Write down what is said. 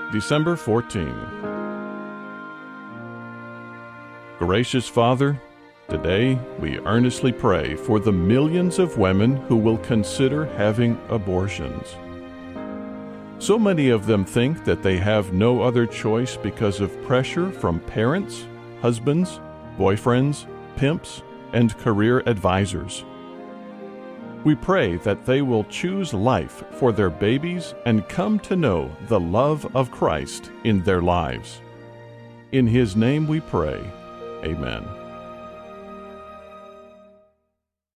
December 14. Gracious Father, today we earnestly pray for the millions of women who will consider having abortions. So many of them think that they have no other choice because of pressure from parents, husbands, boyfriends, pimps, and career advisors. We pray that they will choose life for their babies and come to know the love of Christ in their lives. In His name we pray. Amen.